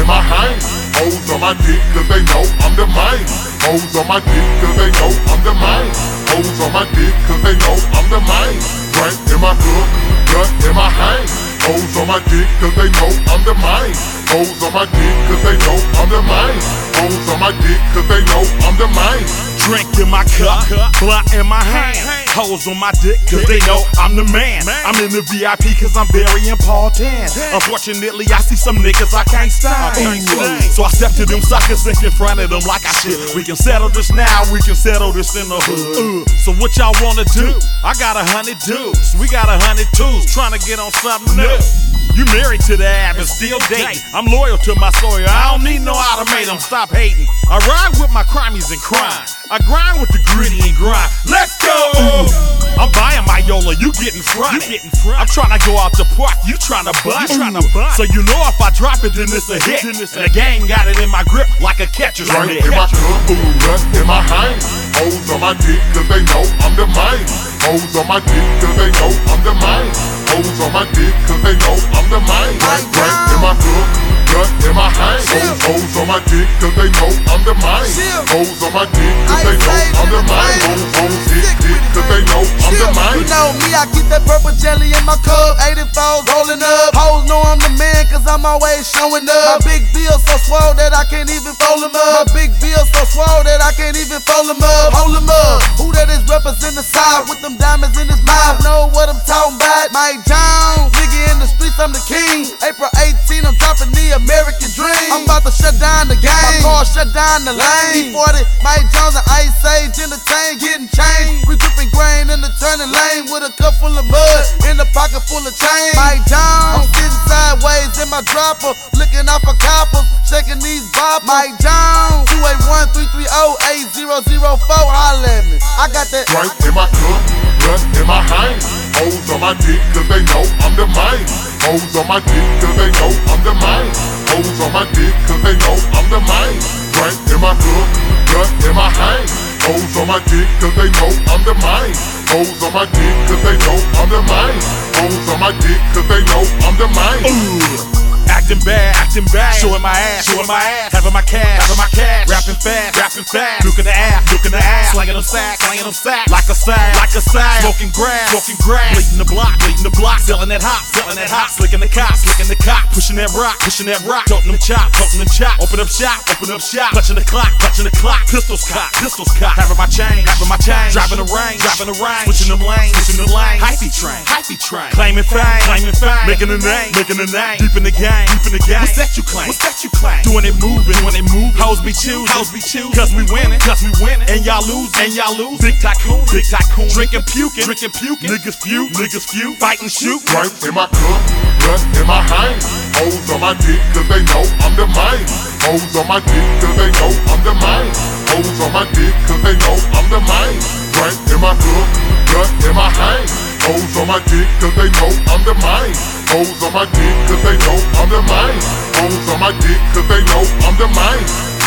my hang. Hoes on my dick cause they know I'm the main. Hoes on my dick cause they know I'm the main. Hoes on my dick cause they know I'm the main. Drink in my cup, gut in my hang. Hoes on my dick cause they know I'm the main. Hoes on my dick cause they know I'm the main. Hoes on my dick cause they know I'm the main. Drink in my cup, blunt in my hand. Hoes on my dick cause they know I'm the man. I'm in the VIP cause I'm very important. Unfortunately I see some niggas I can't stand. So I step to them suckers and confronted them like I should. We can settle this now, we can settle this in the hood. So what y'all wanna do? I got 100 dudes, we got 100 twos trying to get on something new. You married to the app and still dating. I'm loyal to my soil, I don't need no ultimatum. Stop hating. I ride with my crimies and crime. I grind with the gritty and grind. Let's go! I'm buying my Yola, you getting fronted. I'm trying to go out the park, you trying to bust. So you know if I drop it, then it's a hit. And the game got it in my grip like a catcher's mitt. In my cup, gut in my hang. Hoes on my dick cause they know I'm the main. Hoes on my dick cause they know I'm the main. Hoes on my dick cause they know I'm the main. Drink in my cup, gut in my hang. Hoes on my dick cause they know I'm the main. Hoes on my dick cause they know I'm the main. Hoes dick cause they know I'm the main. You know me, I keep that purple jelly in my cup. 84 rolling up. Hoes know I'm the man cause I'm always showing up. My big bill so swole that I can't even fold them up. My big bill so swole that I can't even fold them up. Hold them up. Who that is represent the South with them diamonds in his mouth? Know what I'm talking about? Mike Jones, nigga in the streets, I'm the king. April 18, I'm dropping the American dream. I'm about to shut down the game. My car shut down the lane. E40, Mike Jones and Ice Age entertain, getting changed. We dripping grain in the turning lane with a cup full of mud in the pocket full of change. Mike Jones, I'm sitting sideways in my dropper, looking out for coppers, shaking these boppers. Mike Jones, 281-330-8004, holla at me. I got that. Drink in my cup, gut in my hang. Hoes on my dick cause they know I'm the main. Hoes on my dick cause they know I'm the main. Hoes on my dick cause they know I'm the main. Drink in my cup, gut in my hang. Hoes on my dick cause they know I'm the main. Hoes on my dick cause they know I'm the main. Hoes on my dick cause they know I'm the main. Acting bad, showing my ass, having my cash, rapping fast, look at the ass, slanging them sacks, like a sack, smoking grass, bleeding the block, selling that hot, slicking the cop, pushing that rock, toting them chop, open up shop, clutching the clock, pistols cock, having my chain, driving the range, switching them lanes, hyphy train, claiming fame, making a name, deep in the game. What's that you claim? Doing it moving, hoes be choosing, cause we winning, and y'all lose, big tycoon, drinking puking, niggas feud, fight and shoot. Drink in my cup, gut in my hang. Hoes on my dick cause they know I'm the main. Hoes on my dick cause they know I'm the main. Hoes on my dick cause they know I'm the main. Drink in my cup, gut in my hang. Hoes on my dick cause they know I'm the main. Hoes on my dick cause they know I'm the main. Hoes on my dick cause they know I'm the main.